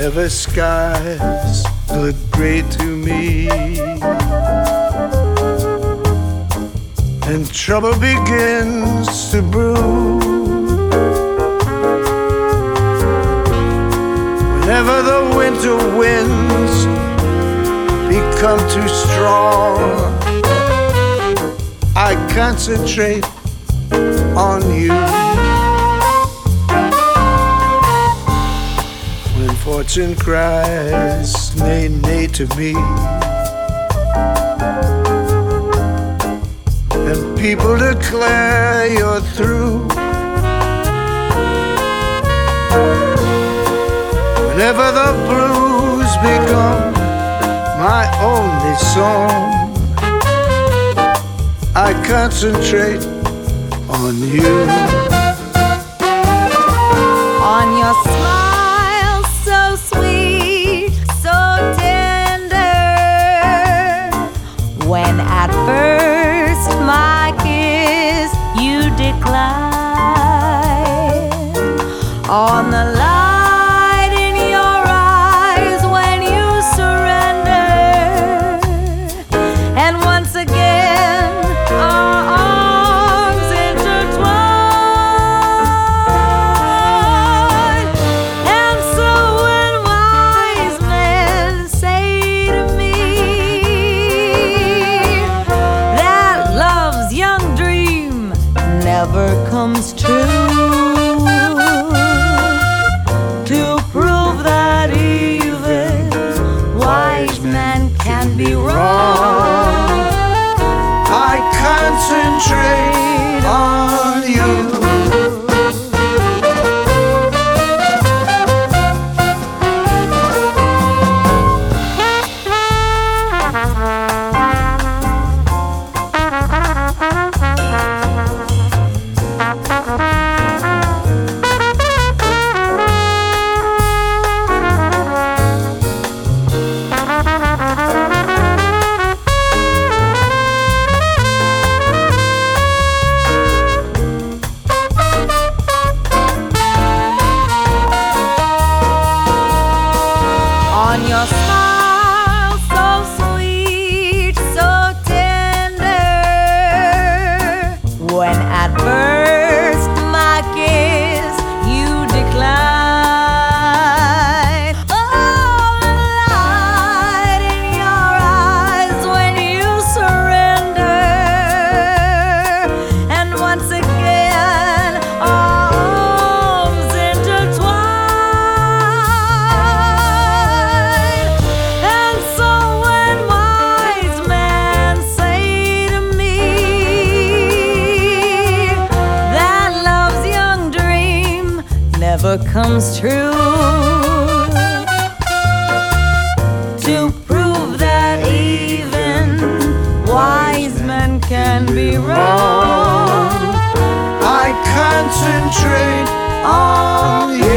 Whenever skies look gray to me and trouble begins to brew, whenever the winter winds become too strong, I concentrate on you. When fortune cries nay, nay to me, and people declare you're through, whenever the blues become my only song, I concentrate on you. On your smile so sweet, so tender, when at first my kiss you decline, on the light in your eyes when you surrender, and once again our arms intertwine. And so when wise men say to me that love's young dream never comes true, to prove that even wise men can be wrong, I concentrate on you. on your smile so sweet, so tender, when at first my kiss you decline, oh, the light in your eyes when you surrender, and once again our arms intertwine. And so when wise men say to me that love's young dream never comes true, to prove that even wise men can be wrong, I concentrate on you.